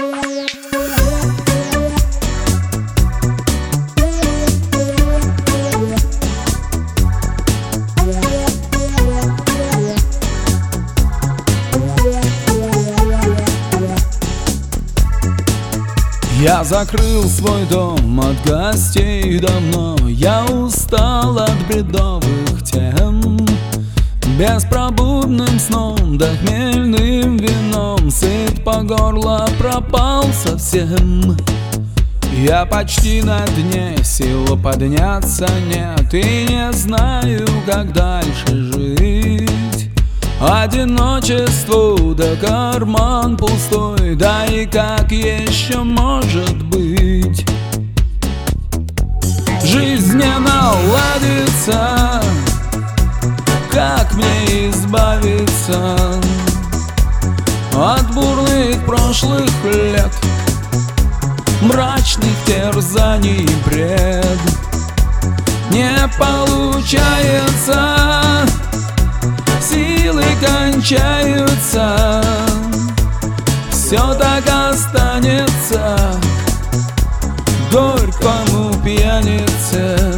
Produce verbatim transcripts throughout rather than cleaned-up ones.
Я закрыл свой дом от гостей давно. Я устал от бредовых тем. Беспробудным сном да хмельным вином сыт по горло, пропал совсем. Я почти на дне, сил подняться нет, и не знаю, как дальше жить. Одиночество, да карман пустой, да и как еще может быть? Жизнь не наладится, как мне избавиться от бурных прошлых лет, мрачных терзаний и бред? Не получается, силы кончаются, все так останется горькому пьянице.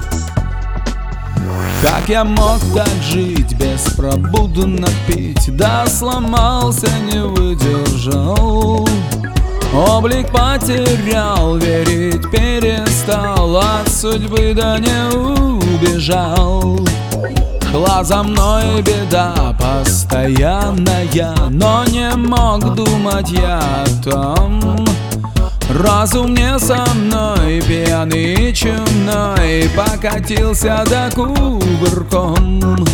Как я мог так жить, беспробудно пить? Да сломался, не выдержал, облик потерял, верить перестал, от судьбы да не убежал. Шла за мной беда постоянная, но не мог думать я о том. Разум не со мной, пьяный и чумной, покатился да кувырком.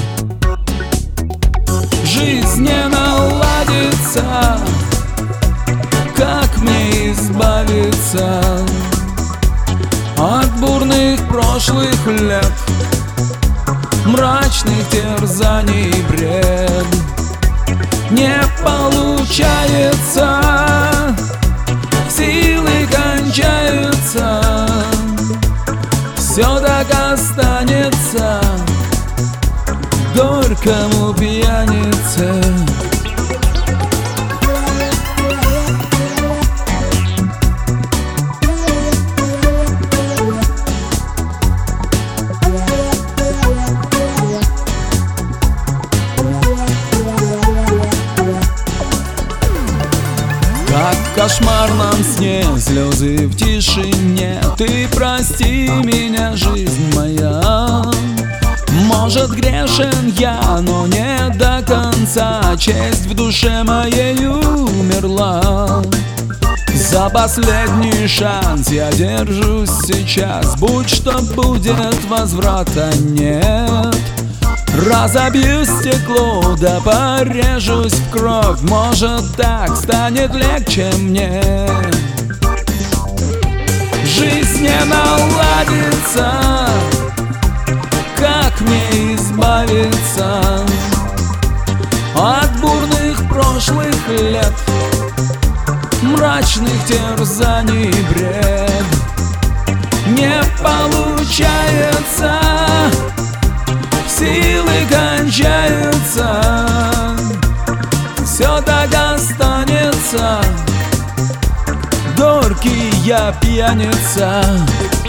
Жизнь не наладится, как мне избавиться от бурных прошлых лет, мрачных терзаний и бред? Не получается, силы кончаются, все так останется горькому пьянице. Как в кошмарном сне, слезы в тишине. Ты прости меня, жизнь моя. Может, грешен я, но не до конца. Честь в душе моей умерла. За последний шанс я держусь сейчас. Будь что будет, возврата нет. Разобью стекло, да порежусь в кровь. Может, так станет легче мне. Жизнь не наладится, как мне избавиться от бурных прошлых лет, мрачных терзаний и бред? Не получается, силы кончаются, все так останется горький я пьяница.